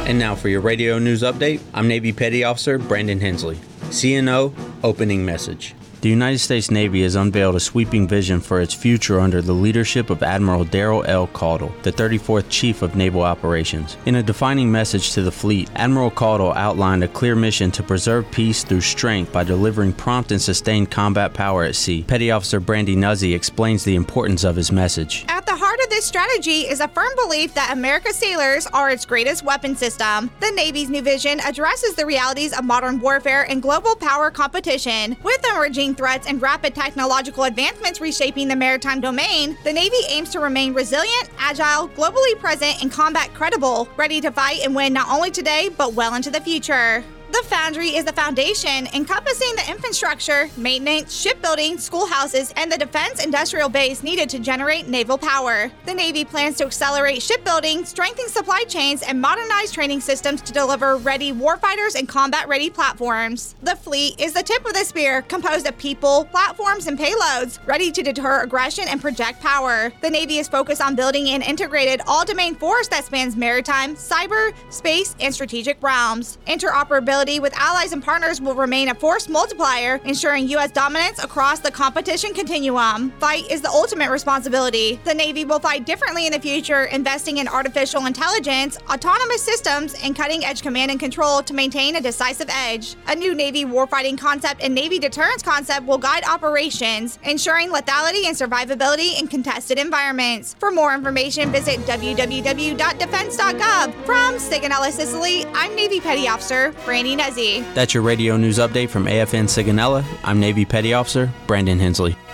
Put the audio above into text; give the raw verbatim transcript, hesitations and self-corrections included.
And now for your radio news update, I'm Navy Petty Officer Brandon Hensley. C N O Opening Message. The United States Navy has unveiled a sweeping vision for its future under the leadership of Admiral Darrell L. Caudle, the thirty-fourth Chief of Naval Operations. In a defining message to the fleet, Admiral Caudle outlined a clear mission to preserve peace through strength by delivering prompt and sustained combat power at sea. Petty Officer Brandy Nuzzi explains the importance of his message. At the heart of this strategy is a firm belief that America's sailors are its greatest weapon system. The Navy's new vision addresses the realities of modern warfare and global power competition. With emerging threats and rapid technological advancements reshaping the maritime domain, the Navy aims to remain resilient, agile, globally present, and combat credible, ready to fight and win not only today, but well into the future. The Foundry is the foundation, encompassing the infrastructure, maintenance, shipbuilding, schoolhouses, and the defense industrial base needed to generate naval power. The Navy plans to accelerate shipbuilding, strengthen supply chains, and modernize training systems to deliver ready warfighters and combat-ready platforms. The fleet is the tip of the spear, composed of people, platforms, and payloads, ready to deter aggression and project power. The Navy is focused on building an integrated all-domain force that spans maritime, cyber, space, and strategic realms. Interoperability with allies and partners will remain a force multiplier, ensuring U S dominance across the competition continuum. Fight is the ultimate responsibility. The Navy will fight differently in the future, investing in artificial intelligence, autonomous systems, and cutting-edge command and control to maintain a decisive edge. A new Navy warfighting concept and Navy deterrence concept will guide operations, ensuring lethality and survivability in contested environments. For more information, visit w w w dot defense dot gov. From Sigonella, Sicily, I'm Navy Petty Officer Brandy Nuzzi. That's your radio news update from A F N Sigonella. I'm Navy Petty Officer Brandon Hensley.